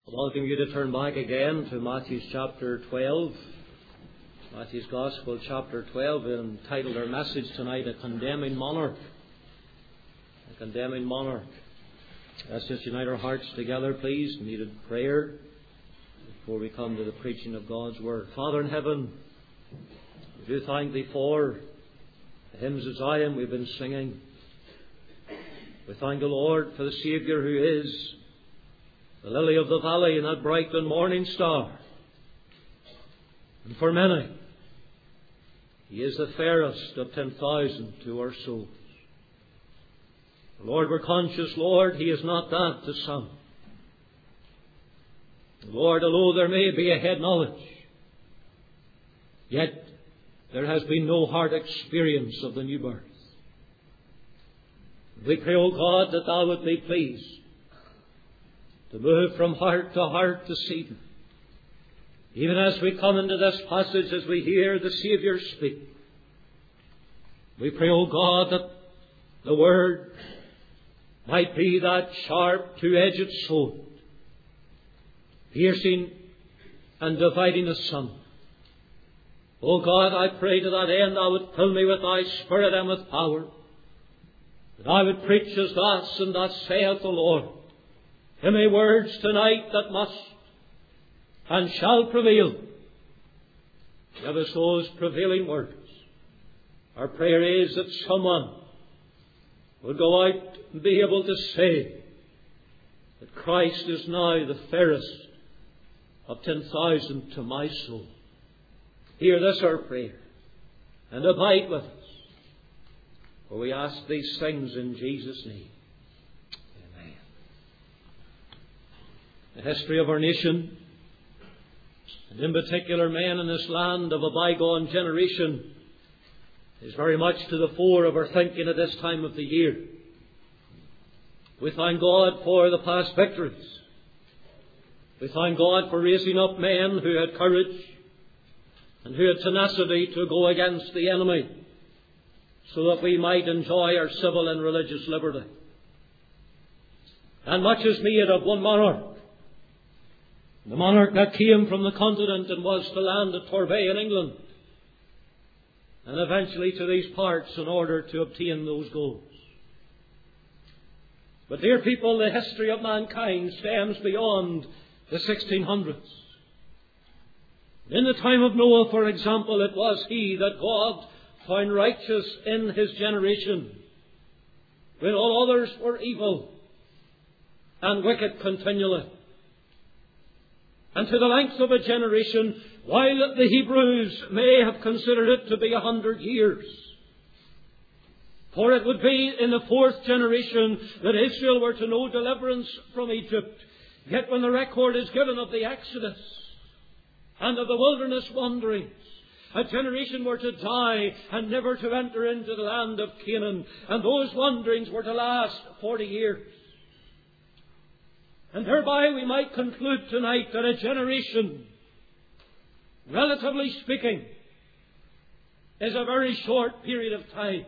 I welcome you to turn back again to Matthew's chapter 12. Matthew's Gospel, chapter 12, entitled our message tonight, A Condemning Monarch. A Condemning Monarch. Let's just unite our hearts together, please. Needed prayer before we come to the preaching of God's Word. Father in heaven, we do thank Thee for the hymns of Zion we've been singing. We thank the Lord for the Saviour who is the lily of the valley and that bright and morning star. And for many, He is the fairest of 10,000 to our souls. Lord, we're conscious, Lord, He is not that to some. Lord, although there may be a head knowledge, yet there has been no heart experience of the new birth. We pray, O God, that Thou would be pleased to move from heart to heart this evening. Even as we come into this passage, as we hear the Saviour speak, we pray, O God, that the Word might be that sharp, two-edged sword, piercing and dividing asunder. O God, I pray to that end Thou would fill me with Thy Spirit and with power, that I would preach as thus and thus saith the Lord. Give me words tonight that must and shall prevail. Give us those prevailing words. Our prayer is that someone would go out and be able to say that Christ is now the fairest of 10,000 to my soul. Hear this our prayer, and abide with us. For we ask these things in Jesus' name. Amen. The history of our nation, and in particular men in this land of a bygone generation, is very much to the fore of our thinking at this time of the year. We thank God for the past victories. We thank God for raising up men who had courage and who had tenacity to go against the enemy, so that we might enjoy our civil and religious liberty. And much is made of one monarch, the monarch that came from the continent and was to land at Torbay in England, and eventually to these parts in order to obtain those goals. But dear people, the history of mankind stems beyond the 1600s. In the time of Noah, for example, it was he that God found righteous in his generation, when all others were evil and wicked continually. And to the length of a generation, while the Hebrews may have considered it to be 100 years, for it would be in the fourth generation that Israel were to know deliverance from Egypt. Yet when the record is given of the Exodus and of the wilderness wanderings, a generation were to die and never to enter into the land of Canaan. And those wanderings were to last 40 years. And thereby we might conclude tonight that a generation, relatively speaking, is a very short period of time.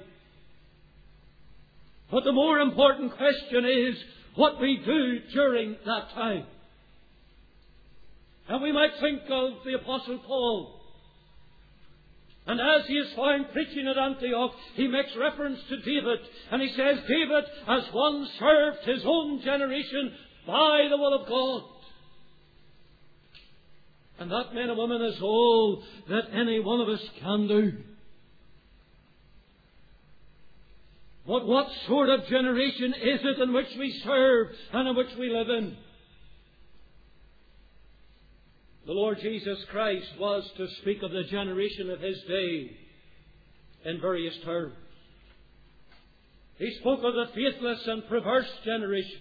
But the more important question is what we do during that time. And we might think of the Apostle Paul. And as he is found preaching at Antioch, he makes reference to David. And he says, David, as one served his own generation by the will of God. And that, men and women, is all that any one of us can do. But what sort of generation is it in which we serve and in which we live in? The Lord Jesus Christ was to speak of the generation of His day in various terms. He spoke of the faithless and perverse generation.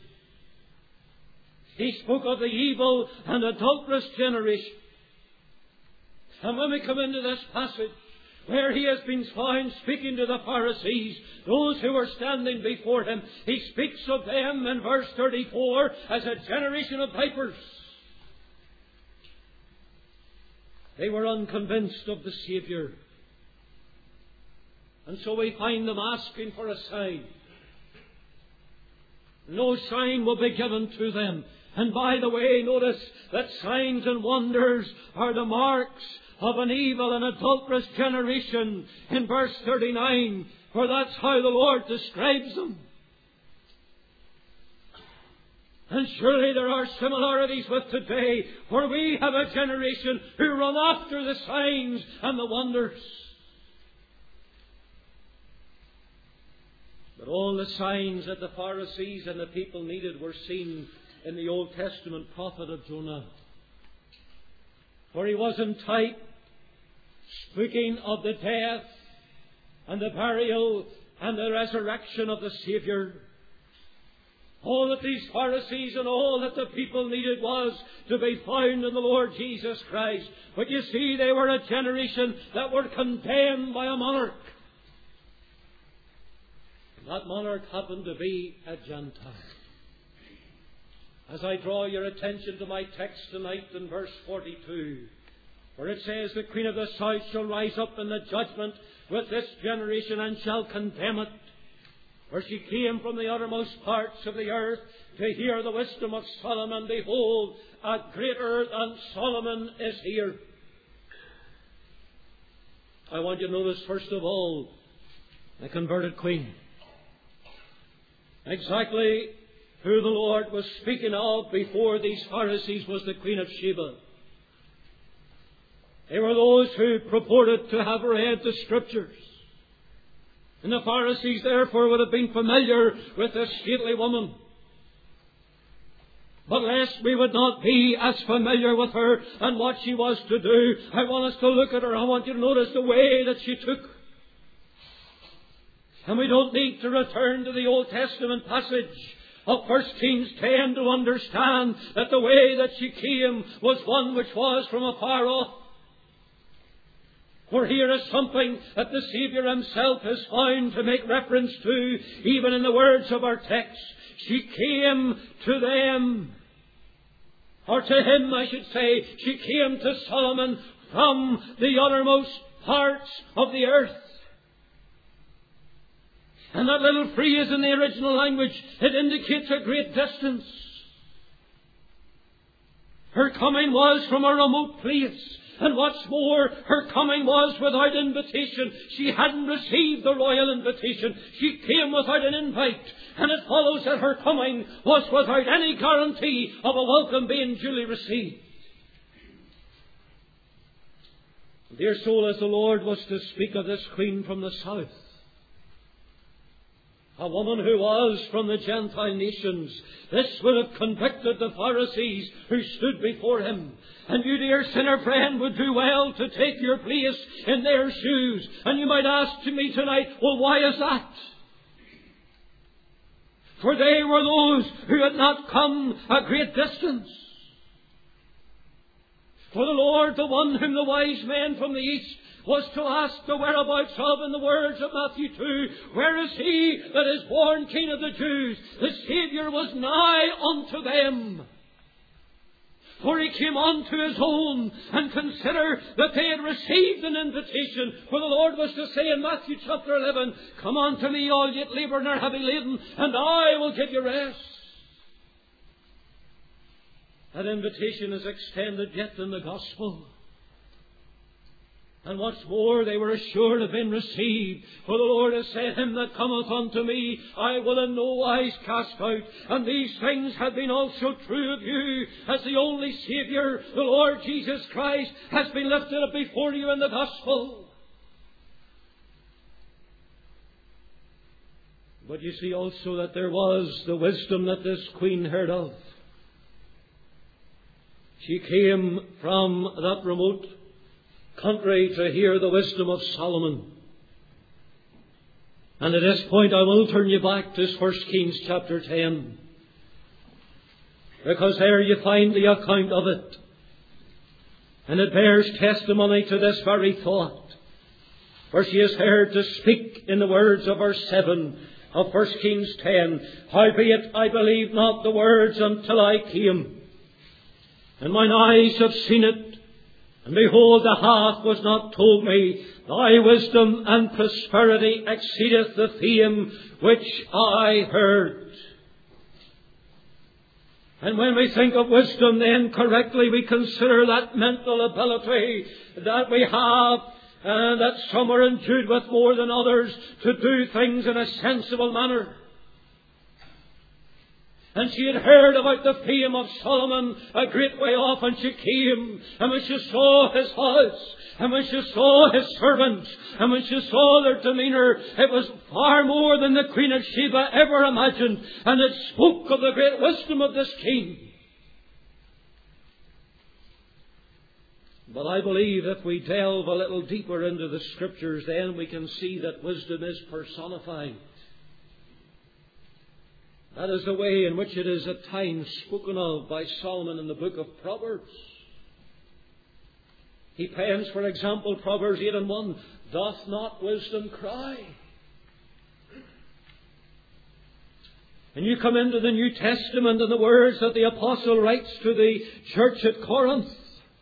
He spoke of the evil and adulterous generation. And when we come into this passage, where He has been found speaking to the Pharisees, those who were standing before Him, He speaks of them in verse 34 as a generation of vipers. They were unconvinced of the Saviour. And so we find them asking for a sign. No sign will be given to them And by the way, notice that signs and wonders are the marks of an evil and adulterous generation in verse 39, for that's how the Lord describes them. And surely there are similarities with today, for we have a generation who run after the signs and the wonders. But all the signs that the Pharisees and the people needed were seen in the Old Testament prophet of Jonah. For he was in type, speaking of the death and the burial and the resurrection of the Saviour. All that these Pharisees and all that the people needed was to be found in the Lord Jesus Christ. But you see, they were a generation that were condemned by a monarch. That monarch happened to be a Gentile. As I draw your attention to my text tonight in verse 42, where it says, the Queen of the South shall rise up in the judgment with this generation and shall condemn it. For she came from the uttermost parts of the earth to hear the wisdom of Solomon. Behold, a greater than Solomon is here. I want you to notice, first of all, the converted queen. Exactly who the Lord was speaking of before these Pharisees was the Queen of Sheba. They were those who purported to have read the Scriptures. And the Pharisees therefore would have been familiar with this stately woman. But lest we would not be as familiar with her and what she was to do, I want us to look at her. I want you to notice the way that she took. And we don't need to return to the Old Testament passage of 1 Kings 10 to understand that the way that she came was one which was from afar off. For here is something that the Saviour himself has found to make reference to, even in the words of our text. She came to them, or to him I should say, she came to Solomon from the uttermost parts of the earth. And that little phrase in the original language, it indicates a great distance. Her coming was from a remote place. And what's more, her coming was without invitation. She hadn't received the royal invitation. She came without an invite. And it follows that her coming was without any guarantee of a welcome being duly received. Dear soul, as the Lord was to speak of this queen from the south, a woman who was from the Gentile nations, this would have convicted the Pharisees who stood before him. And you, dear sinner friend, would do well to take your place in their shoes. And you might ask to me tonight, well, why is that? For they were those who had not come a great distance. For the Lord, the one whom the wise men from the east was to ask the whereabouts of, in the words of Matthew 2, where is he that is born King of the Jews? The Saviour was nigh unto them. For he came unto his own, and consider that they had received an invitation. For the Lord was to say in Matthew chapter 11, come unto me, all ye that labour and are heavy laden, and I will give you rest. That invitation is extended yet in the gospel. And what's more, they were assured of being received. For the Lord has said, him that cometh unto me, I will in no wise cast out. And these things have been also true of you, as the only Saviour, the Lord Jesus Christ, has been lifted up before you in the gospel. But you see also that there was the wisdom that this queen heard of. She came from that remote country to hear the wisdom of Solomon. And at this point I will turn you back to 1 Kings chapter 10. Because there you find the account of it. And it bears testimony to this very thought. For she is heard to speak in the words of verse 7 of 1 Kings 10. Howbeit I believed not the words until I came. And mine eyes have seen it. And behold, the half was not told me. Thy wisdom and prosperity exceedeth the fame which I heard. And when we think of wisdom, then correctly we consider that mental ability that we have, and that some are endued with more than others to do things in a sensible manner. And she had heard about the fame of Solomon a great way off, and she came, and when she saw his house, and when she saw his servants, and when she saw their demeanour, it was far more than the Queen of Sheba ever imagined, and it spoke of the great wisdom of this king. But I believe if we delve a little deeper into the Scriptures, then we can see that wisdom is personified. That is the way in which it is at times spoken of by Solomon in the book of Proverbs. He pens, for example, Proverbs 8:1, "Doth not wisdom cry?" And you come into the New Testament and the words that the Apostle writes to the church at Corinth.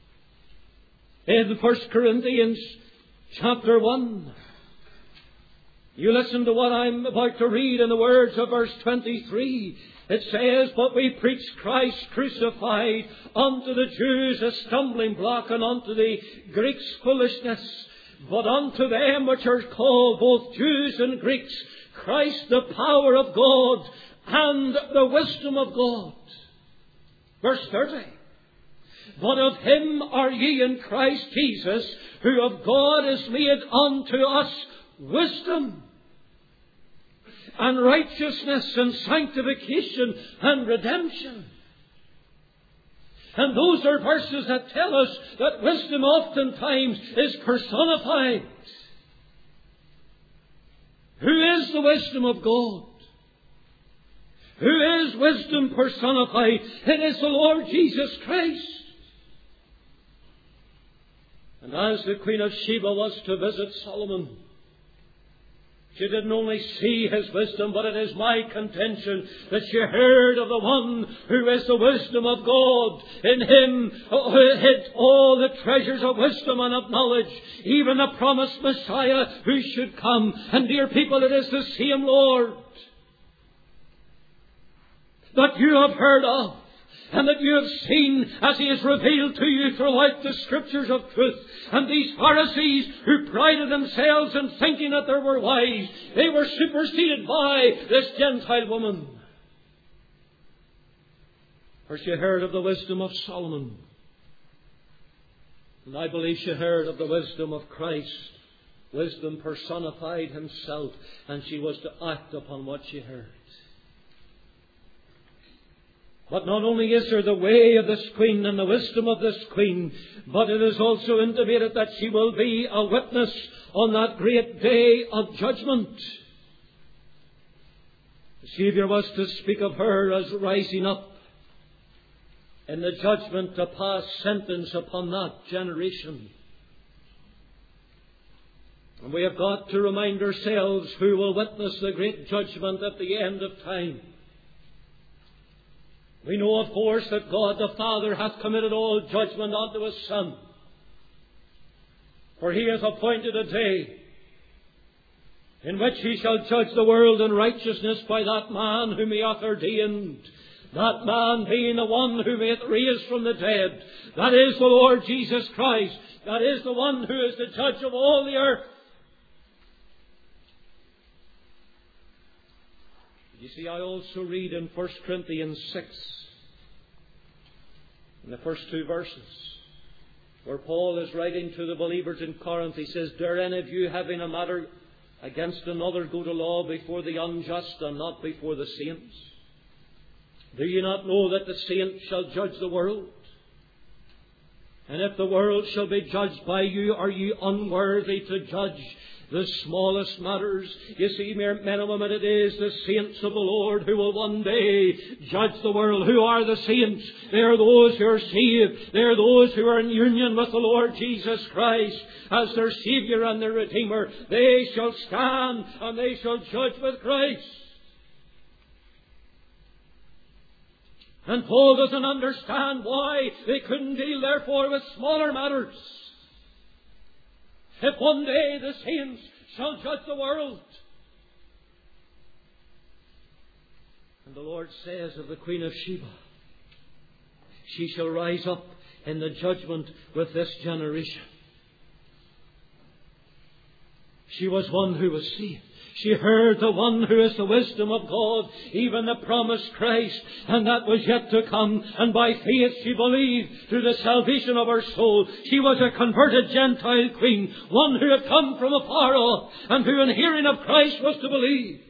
In 1 Corinthians chapter 1. You listen to what I'm about to read in the words of verse 23. It says, "But we preach Christ crucified, unto the Jews a stumbling block, and unto the Greeks foolishness. But unto them which are called, both Jews and Greeks, Christ the power of God, and the wisdom of God." Verse 30. "But of him are ye in Christ Jesus, who of God is made unto us wisdom, and righteousness, and sanctification, and redemption." And those are verses that tell us that wisdom oftentimes is personified. Who is the wisdom of God? Who is wisdom personified? It is the Lord Jesus Christ. And as the Queen of Sheba was to visit Solomon, she didn't only see his wisdom, but it is my contention that she heard of the one who is the wisdom of God. In him hid all the treasures of wisdom and of knowledge, even the promised Messiah who should come. And dear people, it is the same Lord that you have heard of, and that you have seen as he is revealed to you throughout the Scriptures of truth. And these Pharisees who prided themselves in thinking that they were wise, they were superseded by this Gentile woman. For she heard of the wisdom of Solomon. And I believe she heard of the wisdom of Christ. Wisdom personified himself, and she was to act upon what she heard. But not only is there the way of this queen and the wisdom of this queen, but it is also intimated that she will be a witness on that great day of judgment. The Saviour was to speak of her as rising up in the judgment to pass sentence upon that generation. And we have got to remind ourselves who will witness the great judgment at the end of time. We know, of course, that God the Father hath committed all judgment unto his Son. For he has appointed a day in which he shall judge the world in righteousness by that man whom he hath ordained. That man being the one whom he hath raised from the dead. That is the Lord Jesus Christ. That is the one who is the judge of all the earth. You see, I also read in 1 Corinthians 6, in the first 2 verses, where Paul is writing to the believers in Corinth. He says, "Dare any of you, having a matter against another, go to law before the unjust and not before the saints? Do you not know that the saints shall judge the world? And if the world shall be judged by you, are you unworthy to judge the smallest matters?" You see, men and women, it is the saints of the Lord who will one day judge the world. Who are the saints? They are those who are saved. They are those who are in union with the Lord Jesus Christ as their Saviour and their Redeemer. They shall stand and they shall judge with Christ. And Paul doesn't understand why they couldn't deal, therefore, with smaller matters. If one day the saints shall judge the world. And the Lord says of the Queen of Sheba, she shall rise up in the judgment with this generation. She was one who was saved. She heard the one who is the wisdom of God, even the promised Christ, and that was yet to come. And by faith she believed through the salvation of her soul. She was a converted Gentile queen, one who had come from afar off, and who in hearing of Christ was to believe.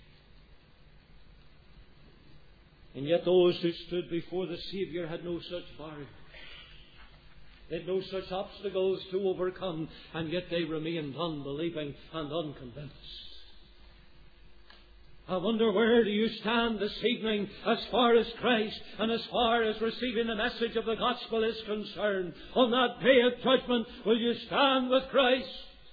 And yet those who stood before the Saviour had no such barrier. They had no such obstacles to overcome, and yet they remained unbelieving and unconvinced. I wonder, where do you stand this evening as far as Christ and as far as receiving the message of the gospel is concerned? On that day of judgment, will you stand with Christ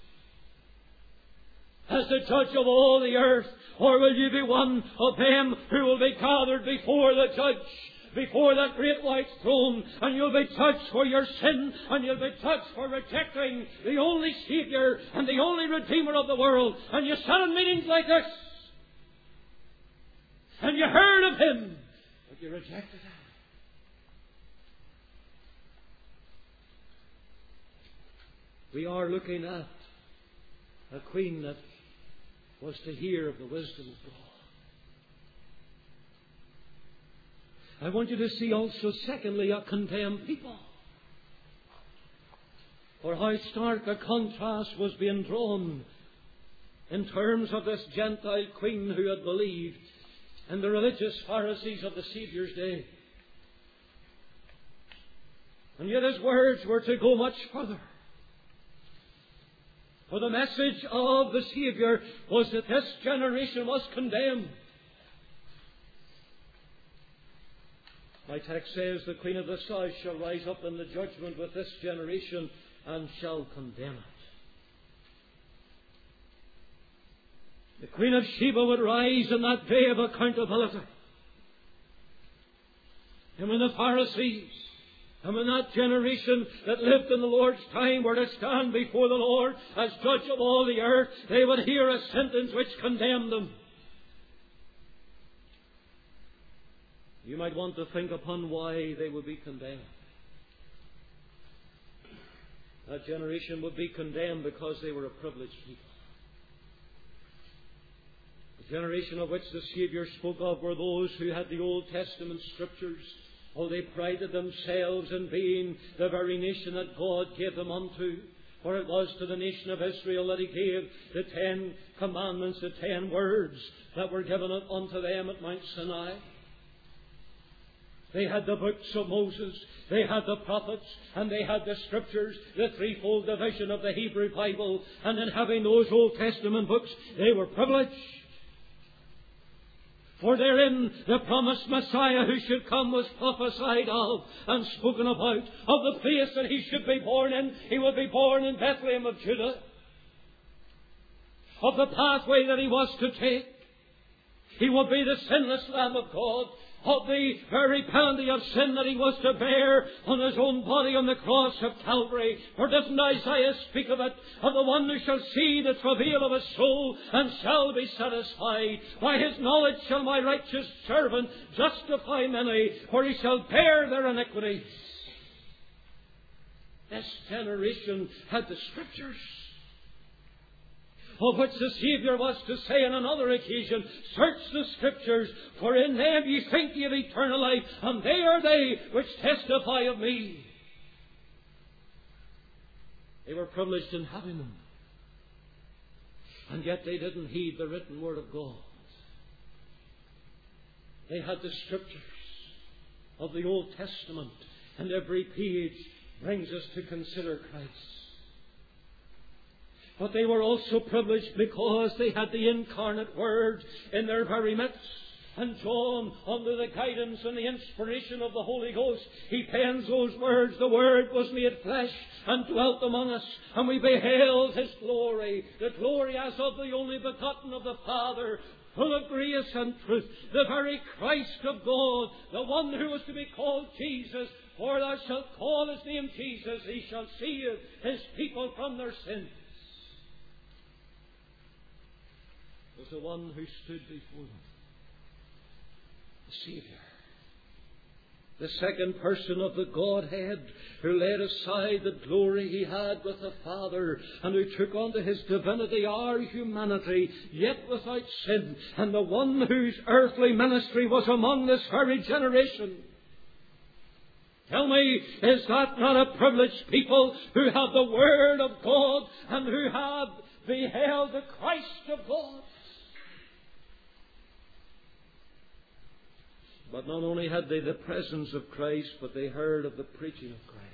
as the judge of all the earth? Or will you be one of them who will be gathered before the judge, before that great white throne, and you'll be judged for your sin, and you'll be judged for rejecting the only Saviour and the only Redeemer of the world? And you sat in meetings like this, and you heard of Him, but you rejected Him. We are looking at a queen that was to hear of the wisdom of God. I want you to see also, secondly, a condemned people. For how stark a contrast was being drawn in terms of this Gentile queen who had believed, and the religious Pharisees of the Saviour's day. And yet his words were to go much further. For the message of the Saviour was that this generation was condemned. My text says, the Queen of the South shall rise up in the judgment with this generation and shall condemn it. The Queen of Sheba would rise in that day of accountability. And when the Pharisees, and when that generation that lived in the Lord's time were to stand before the Lord as judge of all the earth, they would hear a sentence which condemned them. You might want to think upon why they would be condemned. That generation would be condemned because they were a privileged people. The generation of which the Saviour spoke of were those who had the Old Testament Scriptures. Oh, they prided themselves in being the very nation that God gave them unto. For it was to the nation of Israel that He gave the 10 commandments, the 10 words that were given unto them at Mount Sinai. They had the books of Moses, they had the prophets, and they had the Scriptures, the threefold division of the Hebrew Bible. And in having those Old Testament books, they were privileged. For therein the promised Messiah who should come was prophesied of and spoken about, of the place that He should be born in. He would be born in Bethlehem of Judah. Of the pathway that He was to take. He would be the sinless Lamb of God. Of the very penalty of sin that He was to bear on His own body on the cross of Calvary. For doesn't Isaiah speak of it? Of the one who shall see the travail of His soul and shall be satisfied. By His knowledge shall my righteous servant justify many, for he shall bear their iniquities. This generation had the Scriptures, of which the Saviour was to say on another occasion, search the Scriptures, for in them ye think ye have eternal life, and they are they which testify of me. They were privileged in having them. And yet they didn't heed the written Word of God. They had the Scriptures of the Old Testament, and every page brings us to consider Christ. But they were also privileged because they had the incarnate Word in their very midst. And John, under the guidance and the inspiration of the Holy Ghost, he pens those words. The Word was made flesh and dwelt among us, and we beheld His glory, the glory as of the only begotten of the Father, full of grace and truth, the very Christ of God, the one who was to be called Jesus. For thou shalt call His name Jesus, He shall save His people from their sins. Was the one who stood before them, the Saviour. the second person of the Godhead, who laid aside the glory he had with the Father, and who took unto his divinity our humanity, yet without sin, and the one whose earthly ministry was among this very generation. Tell me, is that not a privileged people who have the Word of God and who have beheld the Christ of God? But not only had they the presence of Christ, but they heard of the preaching of Christ.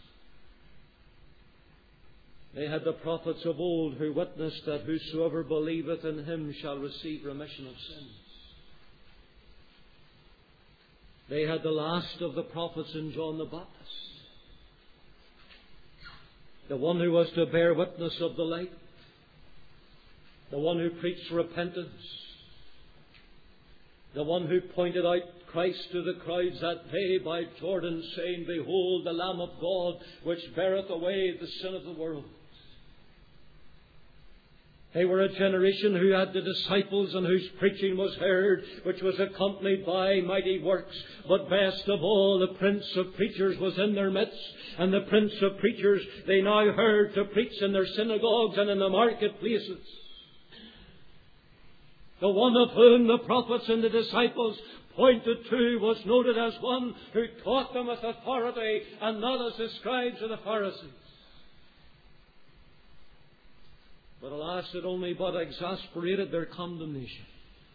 They had the prophets of old who witnessed that whosoever believeth in him shall receive remission of sins. They had the last of the prophets in John the Baptist, the one who was to bear witness of the light, the one who preached repentance, the one who pointed out Christ to the crowds that day by Jordan, saying, Behold the Lamb of God, which beareth away the sin of the world. They were a generation who had the disciples and whose preaching was heard, which was accompanied by mighty works. But best of all, the Prince of Preachers was in their midst. And the Prince of Preachers they now heard to preach in their synagogues and in the marketplaces. The one of whom the prophets and the disciples pointed to was noted as one who taught them with authority and not as the scribes or the Pharisees. But alas, it only but exasperated their condemnation.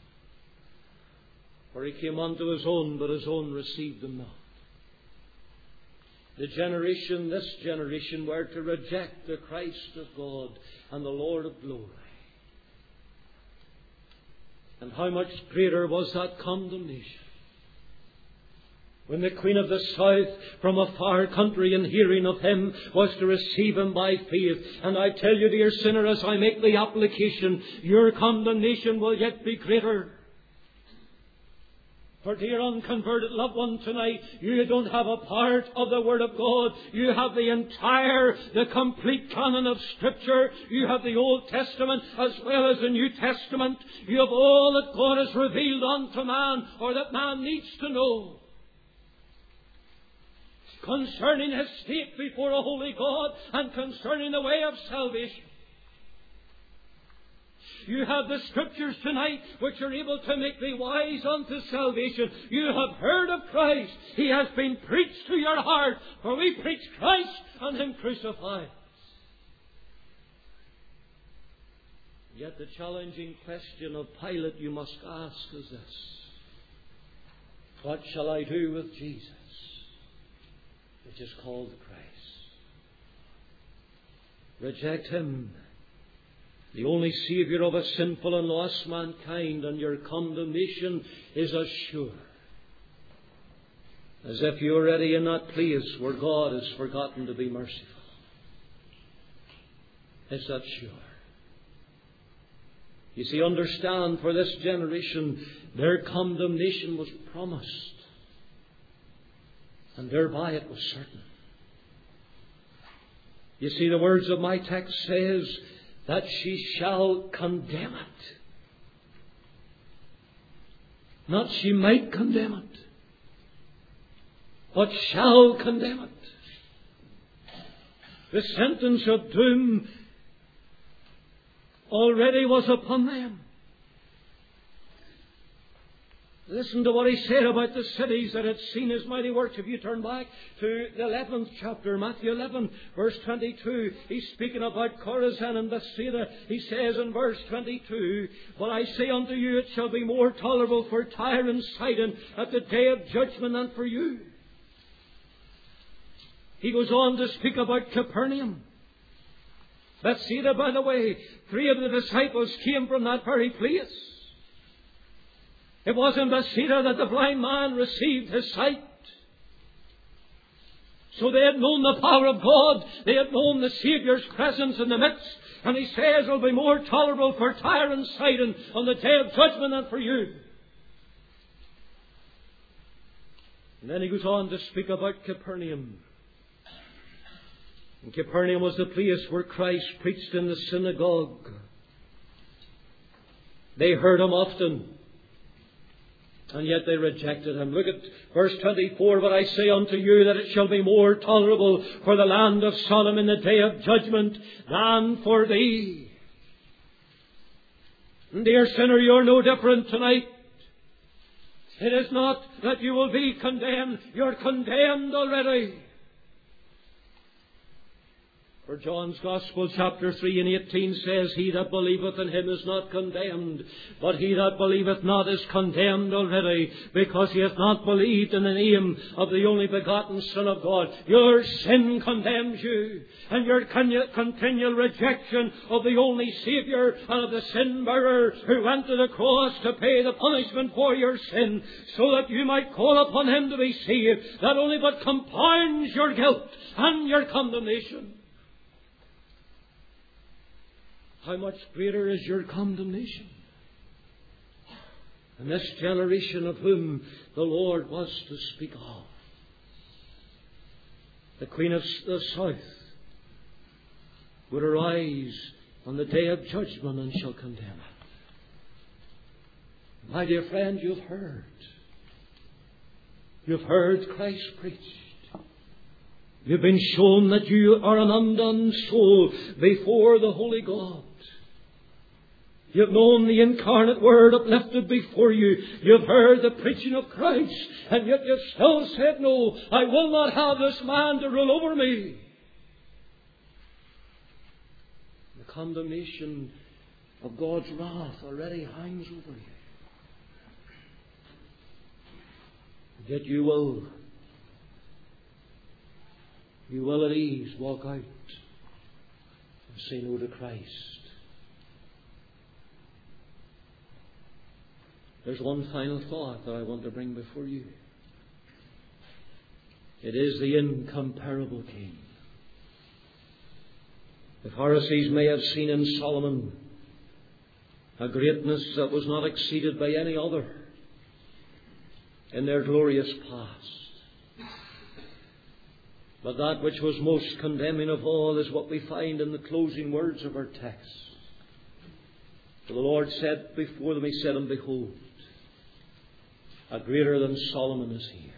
For he came unto his own, but his own received him not. This generation were to reject the Christ of God and the Lord of glory. And how much greater was that condemnation when the Queen of the South from a far country in hearing of him was to receive him by faith. And I tell you, dear sinner, as I make the application, your condemnation will yet be greater. For dear unconverted loved one tonight, you don't have a part of the Word of God. You have the complete canon of Scripture. You have the Old Testament as well as the New Testament. You have all that God has revealed unto man, or that man needs to know concerning his state before a holy God and concerning the way of salvation. You have the Scriptures tonight which are able to make thee wise unto salvation. You have heard of Christ. He has been preached to your heart, for we preach Christ and Him crucified. Yet the challenging question of Pilate you must ask is this: what shall I do with Jesus, which is called Christ? Reject Him, the only Saviour of a sinful and lost mankind, and your condemnation is as sure as if you're already in that place where God has forgotten to be merciful. It's that sure. You see, understand, for this generation, their condemnation was promised, and thereby it was certain. You see, the words of my text says that she shall condemn it. Not she might condemn it, but shall condemn it. The sentence of doom already was upon them. Listen to what he said about the cities that had seen his mighty works. If you turn back to the 11th chapter, Matthew 11, verse 22, he's speaking about Chorazin and Bethsaida. He says in verse 22, But I say unto you, it shall be more tolerable for Tyre and Sidon at the day of judgment than for you. He goes on to speak about Capernaum. Bethsaida, by the way, 3 of the disciples came from that very place. It was in Bethsaida that the blind man received his sight. So they had known the power of God. They had known the Saviour's presence in the midst. And he says it will be more tolerable for Tyre and Sidon on the day of judgment than for you. And then he goes on to speak about Capernaum. And Capernaum was the place where Christ preached in the synagogue. They heard him often. And yet they rejected him. Look at verse 24. But I say unto you that it shall be more tolerable for the land of Sodom in the day of judgment than for thee. And dear sinner, you're no different tonight. It is not that you will be condemned. You're condemned already. For John's Gospel, chapter 3 and 18 says, He that believeth in him is not condemned, but he that believeth not is condemned already, because he hath not believed in the name of the only begotten Son of God. Your sin condemns you, and your continual rejection of the only Saviour and of the sin bearer who went to the cross to pay the punishment for your sin, so that you might call upon him to be saved, that only but compounds your guilt and your condemnation. How much greater is your condemnation? And this generation of whom the Lord was to speak of. The Queen of the South would arise on the day of judgment and shall condemn it. My dear friend, you've heard. You've heard Christ preached. You've been shown that you are an undone soul before the Holy God. You've known the incarnate Word uplifted before you. You've heard the preaching of Christ, and yet you've still said, no, I will not have this man to rule over me. The condemnation of God's wrath already hangs over you. And yet you will at ease walk out and say no to Christ. There's one final thought that I want to bring before you. It is the incomparable King. The Pharisees may have seen in Solomon a greatness that was not exceeded by any other in their glorious past. But that which was most condemning of all is what we find in the closing words of our text. For the Lord said before them, He said, and behold, a greater than Solomon is here.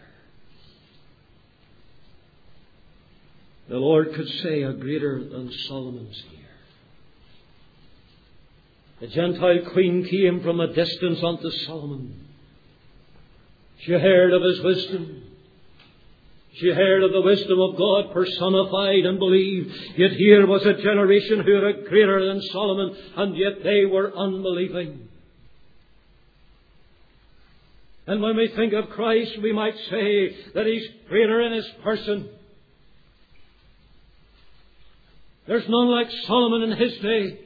The Lord could say, a greater than Solomon is here. The Gentile queen came from a distance unto Solomon. She heard of his wisdom. She heard of the wisdom of God personified and believed. Yet here was a generation who had a greater than Solomon, and yet they were unbelieving. And when we think of Christ, we might say that He's greater in His person. There's none like Solomon in his day,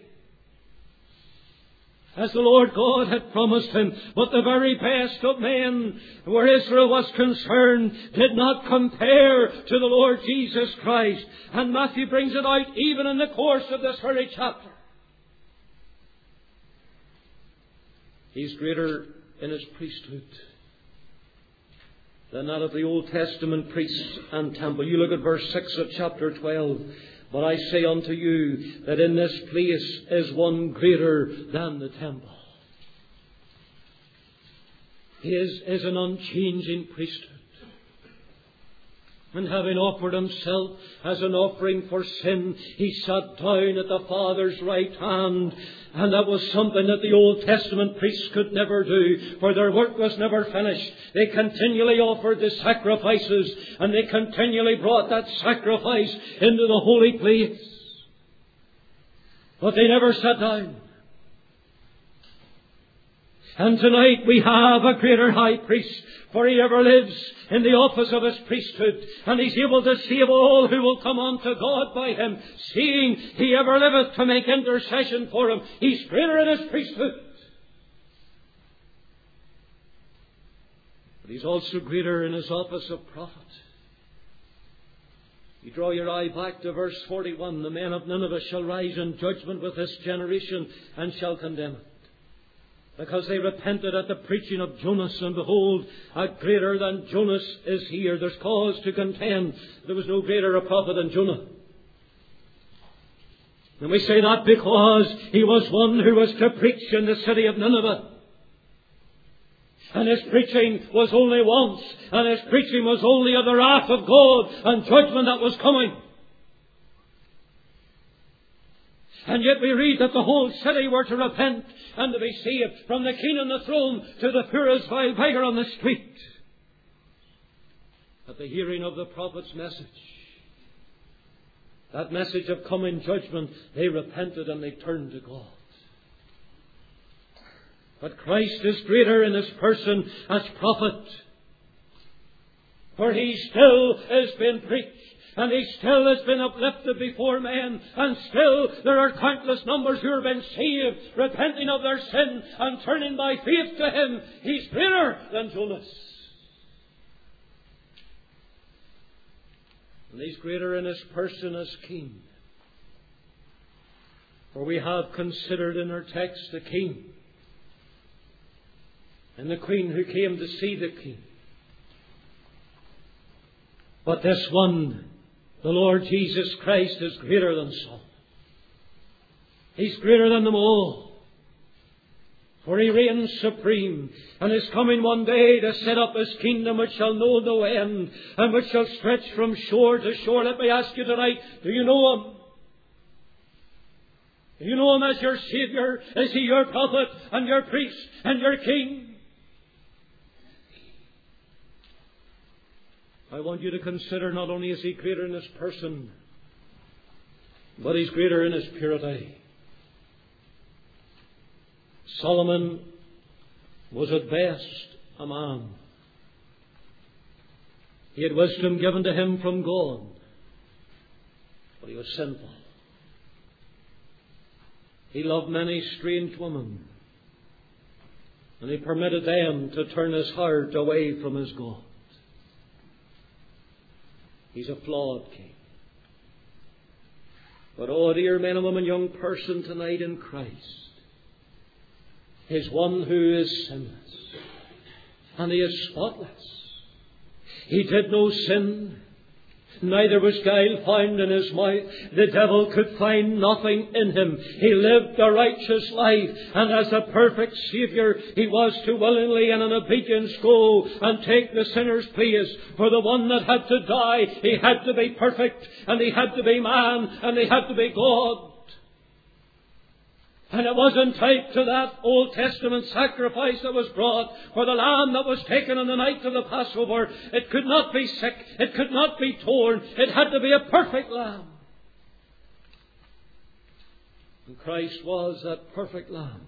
as the Lord God had promised him. But the very best of men, where Israel was concerned, did not compare to the Lord Jesus Christ. And Matthew brings it out even in the course of this very chapter. He's greater in His priesthood than that of the Old Testament priests and temple. You look at verse 6 of chapter 12. But I say unto you that in this place is one greater than the temple. His is an unchanging priesthood. And having offered Himself as an offering for sin, He sat down at the Father's right hand. And that was something that the Old Testament priests could never do, for their work was never finished. They continually offered the sacrifices, and they continually brought that sacrifice into the holy place. But they never sat down. And tonight we have a greater high priest, for He ever lives in the office of His priesthood, and He's able to save all who will come unto God by Him, seeing He ever liveth to make intercession for them. He's greater in His priesthood. But He's also greater in His office of prophet. You draw your eye back to verse 41. The men of Nineveh shall rise in judgment with this generation and shall condemn it, because they repented at the preaching of Jonas, and behold, a greater than Jonas is here. There's cause to contend. There was no greater a prophet than Jonah. And we say that because he was one who was to preach in the city of Nineveh. And his preaching was only once, and his preaching was only of the wrath of God and judgment that was coming. And yet we read that the whole city were to repent and to be saved, from the king on the throne to the poorest vile beggar on the street. At the hearing of the prophet's message, that message of coming judgment, they repented and they turned to God. But Christ is greater in his person as prophet, for he still has been preached, and he still has been uplifted before men, and still there are countless numbers who have been saved, repenting of their sin and turning by faith to him. He's greater than Jonas. And he's greater in his person as king. For we have considered in our text the king and the queen who came to see the king. But this one, the Lord Jesus Christ, is greater than Solomon. He's greater than them all. For he reigns supreme, and is coming one day to set up his kingdom which shall know no end, and which shall stretch from shore to shore. Let me ask you tonight, do you know him? Do you know him as your Saviour? Is he your prophet and your priest and your king? I want you to consider, not only is he greater in his person, but he's greater in his purity. Solomon was at best a man. He had wisdom given to him from God, but he was sinful. He loved many strange women, and he permitted them to turn his heart away from his God. He's a flawed king. But oh, dear men and women, young person tonight in Christ is one who is sinless, and he is spotless. He did no sin, neither was guile found in his mouth. The devil could find nothing in him. He lived a righteous life, and as a perfect Saviour, he was to willingly and in obedience go and take the sinner's place. For the one that had to die, he had to be perfect, and he had to be man, and he had to be God. And it wasn't tied to that Old Testament sacrifice that was brought for the lamb that was taken on the night of the Passover. It could not be sick. It could not be torn. It had to be a perfect lamb. And Christ was that perfect lamb.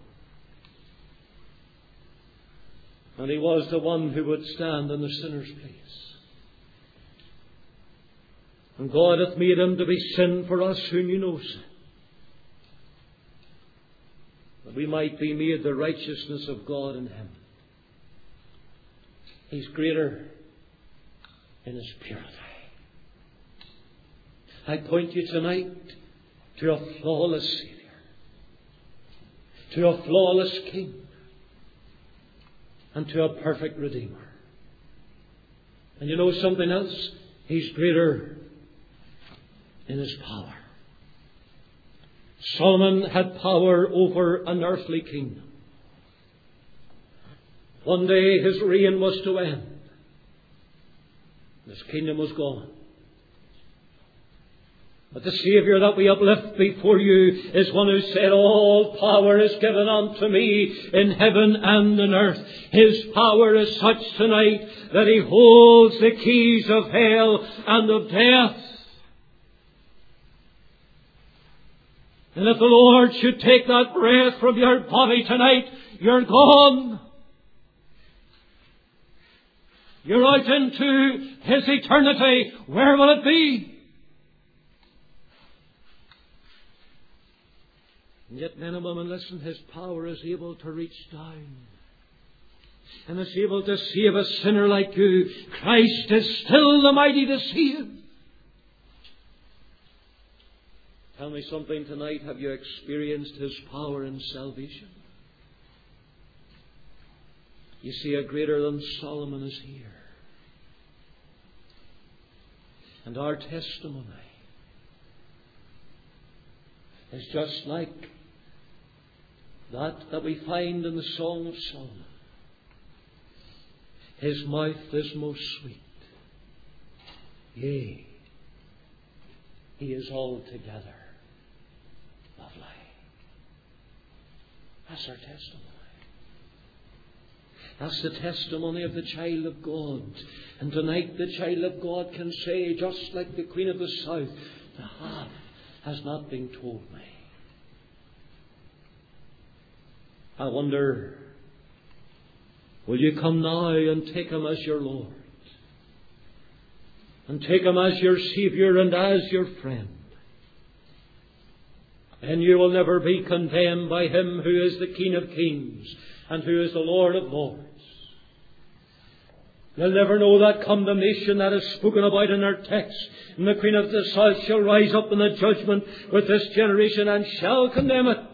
And he was the one who would stand in the sinner's place. And God hath made him to be sin for us who knew no sin, that we might be made the righteousness of God in him. He's greater in his purity. I point you tonight to a flawless Saviour, to a flawless King, and to a perfect Redeemer. And you know something else? He's greater in his power. Solomon had power over an earthly kingdom. One day his reign was to end. His kingdom was gone. But the Saviour that we uplift before you is one who said, all power is given unto me in heaven and in earth. His power is such tonight that he holds the keys of hell and of death. And if the Lord should take that breath from your body tonight, you're gone. You're out into his eternity. Where will it be? And yet, men and women, listen, his power is able to reach down and is able to save a sinner like you. Christ is still the mighty to save. Tell me something tonight. Have you experienced his power in salvation? You see, a greater than Solomon is here. And our testimony is just like that we find in the Song of Solomon. His mouth is most sweet. Yea, He is altogether lovely. That's our testimony. That's the testimony of the child of God. And tonight the child of God can say, just like the Queen of the South, the half has not been told me. I wonder, will you come now and take Him as your Lord? And take Him as your Saviour and as your friend? And you will never be condemned by Him who is the King of Kings and who is the Lord of Lords. You'll never know that condemnation that is spoken about in our text. And the Queen of the South shall rise up in the judgment with this generation and shall condemn it.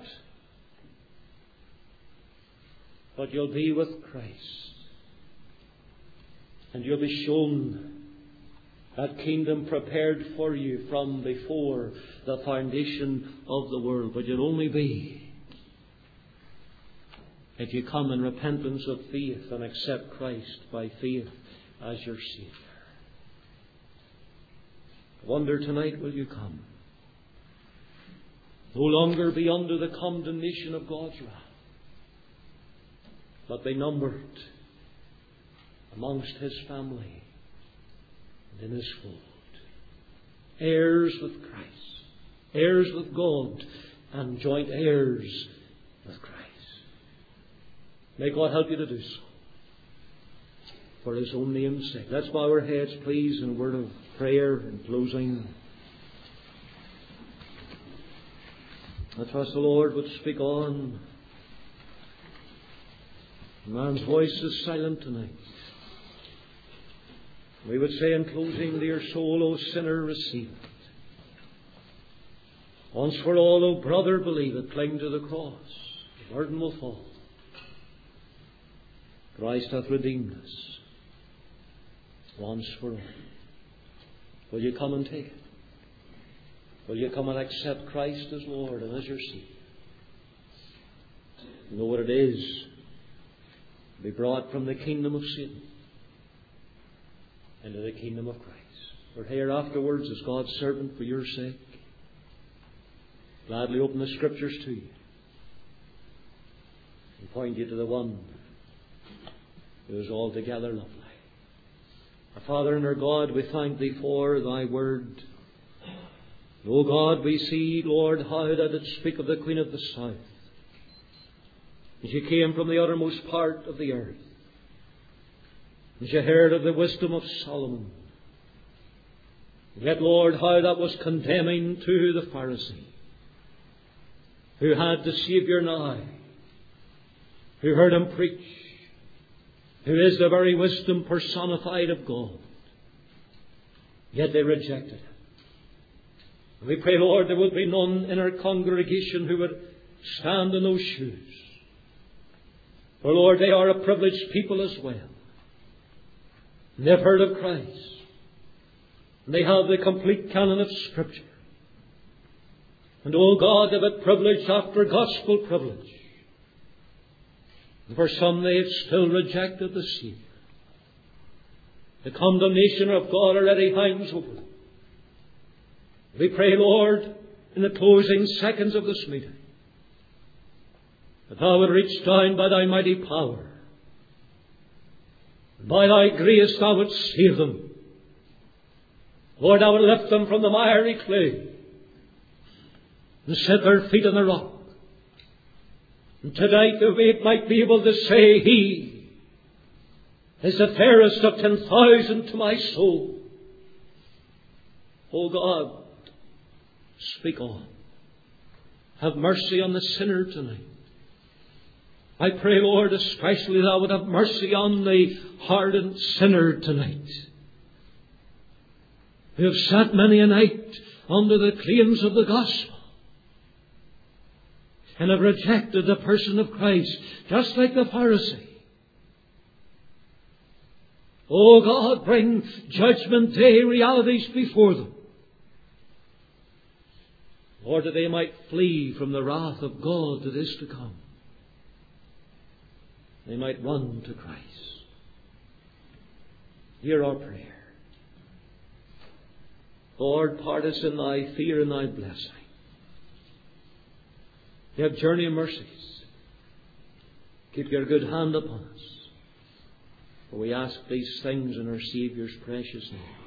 But you'll be with Christ. And you'll be shown that kingdom prepared for you from before the foundation of the world. But you'll only be if you come in repentance of faith and accept Christ by faith as your Saviour. I wonder tonight, will you come? No longer be under the condemnation of God's wrath, but be numbered amongst His family and in His fold. Heirs with Christ, heirs with God, and joint heirs with Christ. May God help you to do so, for His own name's sake. Let's bow our heads, please, in a word of prayer in closing. I trust the Lord would speak on. Man's voice is silent tonight. We would say in closing, dear soul, O sinner, receive it. Once for all, O brother, believe it. Cling to the cross. The burden will fall. Christ hath redeemed us once for all. Will you come and take it? Will you come and accept Christ as Lord and as your Saviour? You know what it is to be brought from the kingdom of Satan into the kingdom of Christ. We're here afterwards as God's servant for your sake. Gladly open the Scriptures to you and point you to the one who is altogether lovely. Our Father and our God, we thank Thee for Thy word. O God, we see, Lord, how that it speak of the Queen of the South. And she came from the uttermost part of the earth. And she heard of the wisdom of Solomon. Yet, Lord, how that was condemning to the Pharisee, who had the Saviour now, who heard Him preach, who is the very wisdom personified of God. Yet they rejected Him. And we pray, Lord, there will be none in our congregation who would stand in those shoes. For, Lord, they are a privileged people as well. And they've heard of Christ. And they have the complete canon of Scripture. And, oh God, they've had privilege after gospel privilege. And for some, they have still rejected the Saviour. The condemnation of God already hangs over them. We pray, Lord, in the closing seconds of this meeting, that Thou would reach down by Thy mighty power, and by Thy grace Thou would save them. Lord, Thou would lift them from the miry clay and set their feet on the rock. And tonight they might be able to say, He is the fairest of 10,000 to my soul. O God, speak on. Have mercy on the sinner tonight. I pray, Lord, especially Thou would have mercy on the hardened sinner tonight, who have sat many a night under the claims of the gospel and have rejected the person of Christ, just like the Pharisee. Oh God, bring judgment day realities before them, Lord, that they might flee from the wrath of God that is to come. They might run to Christ. Hear our prayer. Lord, part us in thy fear and thy blessing. Give journey of mercies. Keep your good hand upon us. For we ask these things in our Saviour's precious name.